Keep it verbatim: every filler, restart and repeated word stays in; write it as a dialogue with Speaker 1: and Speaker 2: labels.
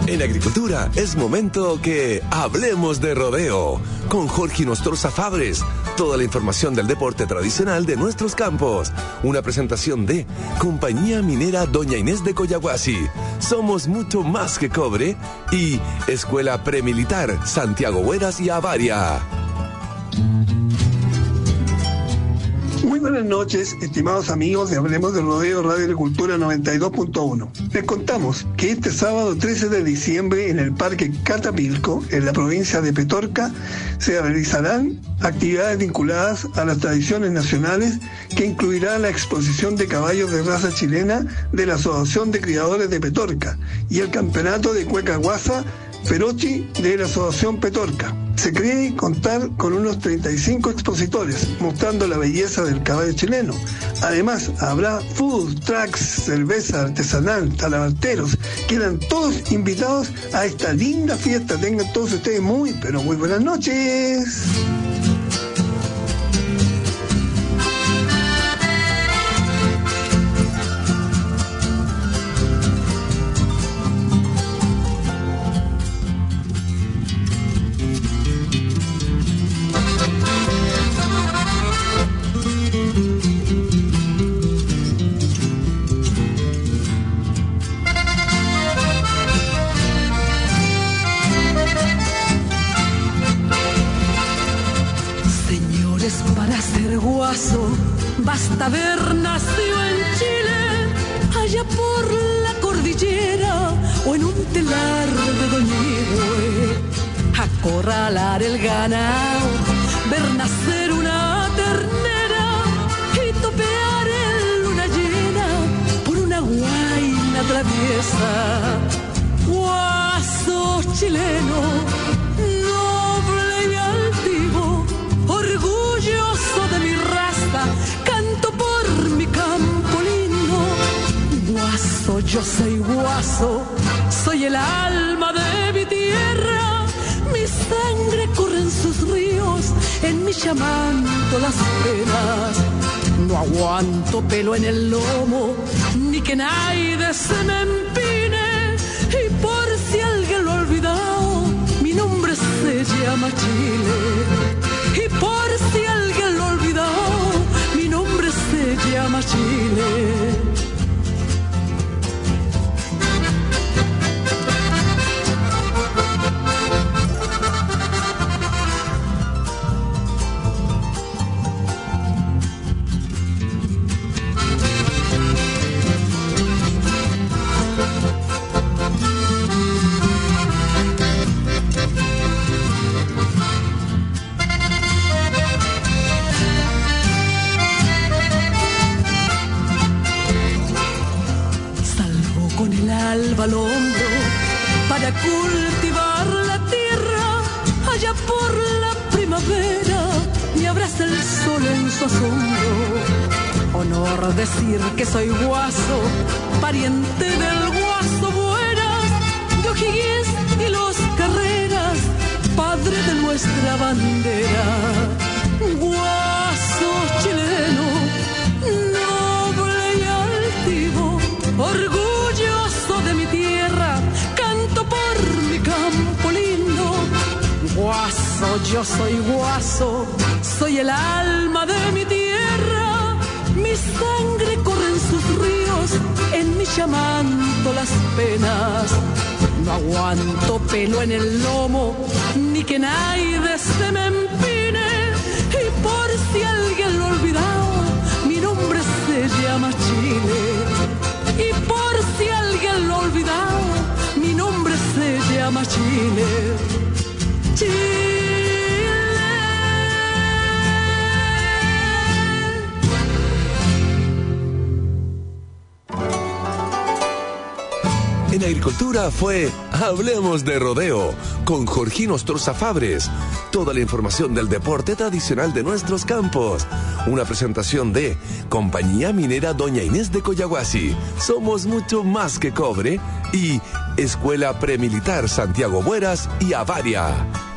Speaker 1: En agricultura es momento que hablemos de rodeo con Jorge Nostroza Fabres. Toda la información del deporte tradicional de nuestros campos. Una presentación de Compañía Minera Doña Inés de Coyahuasi. Somos mucho más que cobre. Y Escuela Premilitar Santiago Hueras y Avaria.
Speaker 2: Muy buenas noches, estimados amigos de Hablemos de Rodeo Radio Agricultura noventa y dos punto uno. Les contamos que este sábado trece de diciembre en el Parque Catapilco, en la provincia de Petorca, se realizarán actividades vinculadas a las tradiciones nacionales que incluirá la exposición de caballos de raza chilena de la Asociación de Criadores de Petorca y el campeonato de Cueca Guasa Ferochi de la Asociación Petorca. Se cree contar con unos treinta y cinco expositores, mostrando la belleza del caballo chileno. Además, habrá food trucks, cerveza artesanal, talabarteros. Quedan todos invitados a esta linda fiesta. Tengan todos ustedes muy, pero muy buenas noches.
Speaker 3: Basta haber nacido en Chile, allá por la cordillera o en un telar de Doñihue, acorralar el ganado, ver nacer una ternera y topear en luna llena por una guaina traviesa. Guaso chileno, noble y altivo, orgulloso de mi raza, canto por mi campo lindo. Guaso, yo soy guaso, soy el alma de mi tierra. Mi sangre corre en sus ríos, en mi chamanto las penas. No aguanto pelo en el lomo, ni que nadie se me empine. Y por si alguien lo ha olvidado, mi nombre se llama Chile. Y por si alguien lo ha olvidado, mi nombre se llama Chile. Alba al hombro para cultivar la tierra, allá por la primavera me abraza el sol en su asombro. Honor decir que soy guaso, pariente del guaso Buenas, de O'Higgins y los Carreras, padre de nuestra bandera. Guaso chileno, noble y altivo, orgulloso de mi tierra, canto por mi campo lindo. Guaso, yo soy guaso, soy el alma de mi tierra. Mi sangre corre en sus ríos, en mi chamanto las penas. No aguanto pelo en el lomo, ni que nadie se me empine. Y por si alguien lo ha olvidado, mi nombre se llama Chile. Y por si alguien lo ha olvidado, mi nombre se llama Chile. Chile.
Speaker 1: En agricultura fue Hablemos de Rodeo con Jorge Nostroza Fabres. Toda la información del deporte tradicional de nuestros campos. Una presentación de Compañía Minera Doña Inés de Coyahuasi. Somos mucho más que cobre. Y Escuela Premilitar Santiago Hueras y Avaria.